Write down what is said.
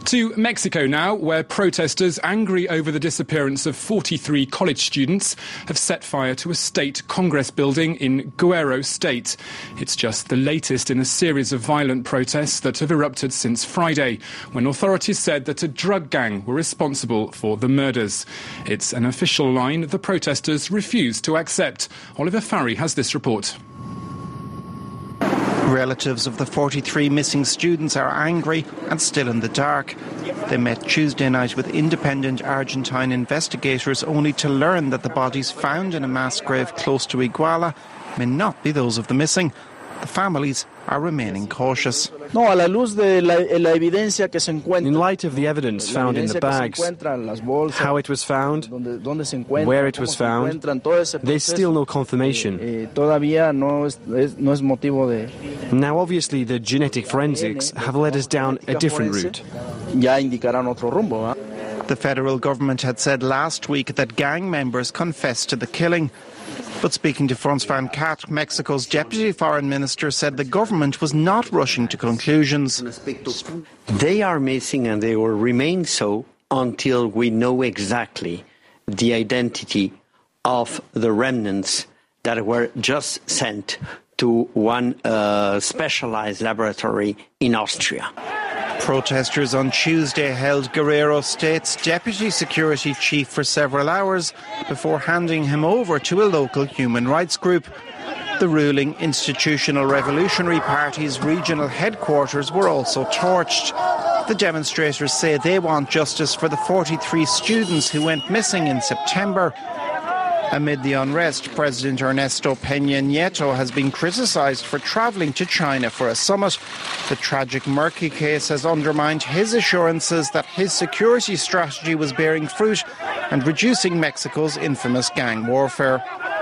To Mexico now, where protesters, angry over the disappearance of 43 college students, have set fire to a state Congress building in Guerrero State. It's just the latest in a series of violent protests that have erupted since Friday, when authorities said that a drug gang were responsible for the murders. It's an official line the protesters refuse to accept. Oliver Farry has this report. Relatives of the 43 missing students are angry and still in the dark. They met Tuesday night with independent Argentine investigators only to learn that the bodies found in a mass grave close to Iguala may not be those of the missing. The families are remaining cautious. In light of the evidence found in the bags, how it was found, where it was found, there's still no confirmation. Now, obviously, the genetic forensics have led us down a different route. The federal government had said last week that gang members confessed to the killing. But speaking to Franz van Kaat, Mexico's deputy foreign minister said the government was not rushing to conclusions. They are missing and they will remain so until we know exactly the identity of the remnants that were just sent to one specialized laboratory in Austria. Protesters on Tuesday held Guerrero State's deputy security chief for several hours before handing him over to a local human rights group. The ruling Institutional Revolutionary Party's regional headquarters were also torched. The demonstrators say they want justice for the 43 students who went missing in September. Amid the unrest, President Ernesto Peña Nieto has been criticised for travelling to China for a summit. The tragic Merki case has undermined his assurances that his security strategy was bearing fruit and reducing Mexico's infamous gang warfare.